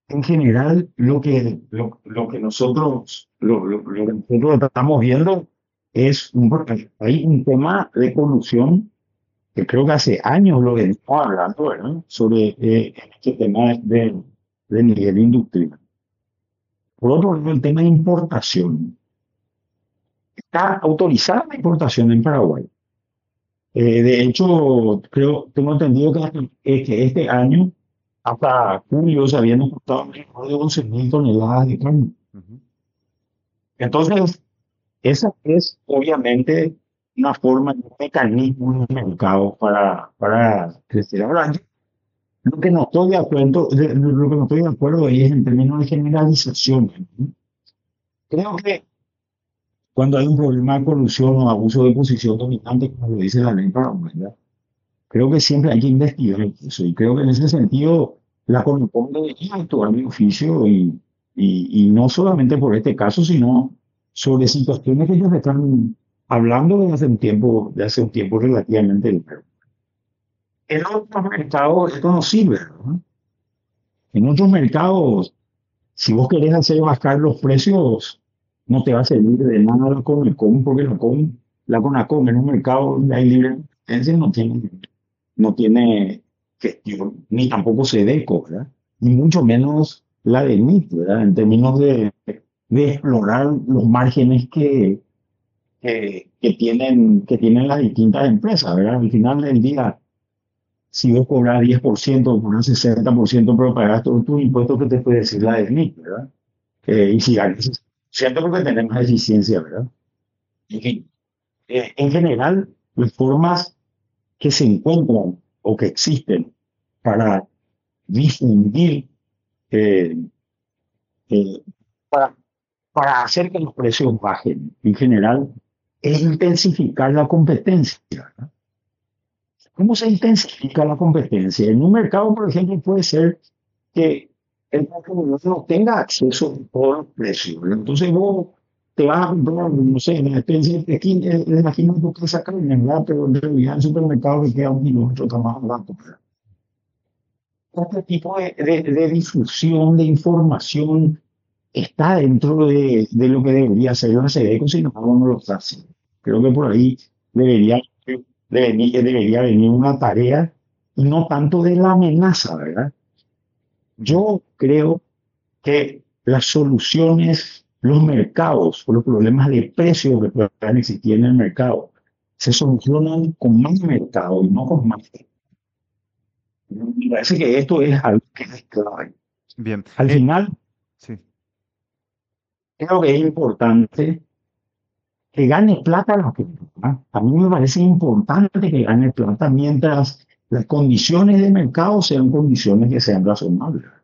En general, lo que nosotros estamos viendo es hay un tema de corrupción que creo que hace años lo venimos hablando, ¿verdad? Sobre este tema de nivel industrial. Por otro lado, el tema de importación. Está autorizada la importación en Paraguay. De hecho, tengo entendido que este año, hasta julio, se habían importado alrededor de 11.000 toneladas de carne. Ujú. Entonces, esa es obviamente una forma, un mecanismo en el mercado para crecer. Ahora, lo que no estoy de acuerdo, lo que no estoy de acuerdo ahí es en términos de generalización, ¿no? Creo que cuando hay un problema de corrupción o abuso de posición dominante, como lo dice la ley para la, creo que siempre hay que investigar eso. Y creo que en ese sentido, la Conopom debería actuar de oficio y no solamente por este caso, sino sobre situaciones que ellos están hablando de hace un tiempo relativamente largo. En otros mercados esto no sirve, ¿no? En otros mercados, si vos querés hacer bajar los precios, no te va a servir de nada la Conopom, porque la Conacom en un mercado donde hay libre competencia no tiene gestión, ni tampoco SEDECO, ¿verdad? Ni mucho menos la de NIT, ¿verdad? En términos de explorar los márgenes que tienen las distintas empresas, ¿verdad? Al final del día, si vos cobras 10%, cobras 60%, pero pagas todos tus impuestos, ¿qué te puede decir la de NIT, ¿verdad? Y si ganas, siento porque tenemos eficiencia, ¿verdad? En fin, en general, las formas que se encuentran o que existen para difundir, eh, eh, para, para hacer que los precios bajen en general, es intensificar la competencia, ¿no? ¿Cómo se intensifica la competencia? En un mercado, por ejemplo, puede ser que el consumidor no tenga acceso a todos los precios, ¿no? Entonces vos te vas a comprar, no sé, en la especie de aquí, imagino que tú sacas ¿verdad? Pero en realidad el supermercado que queda un kilómetro está más barato, ¿verdad? Este tipo de difusión de información está dentro de lo que debería ser la SEDECO, si no, no lo está haciendo. Creo que por ahí debería, debería venir una tarea y no tanto de la amenaza, ¿verdad? Bien. Yo creo que las soluciones, los mercados o los problemas de precios que puedan existir en el mercado se solucionan con más mercado y no con más. Me parece que esto es algo que es clave. Bien. Al final, Sí. creo que es importante que gane plata la gente, ¿no? A mí me parece importante que gane plata mientras las condiciones de mercado sean condiciones que sean razonables.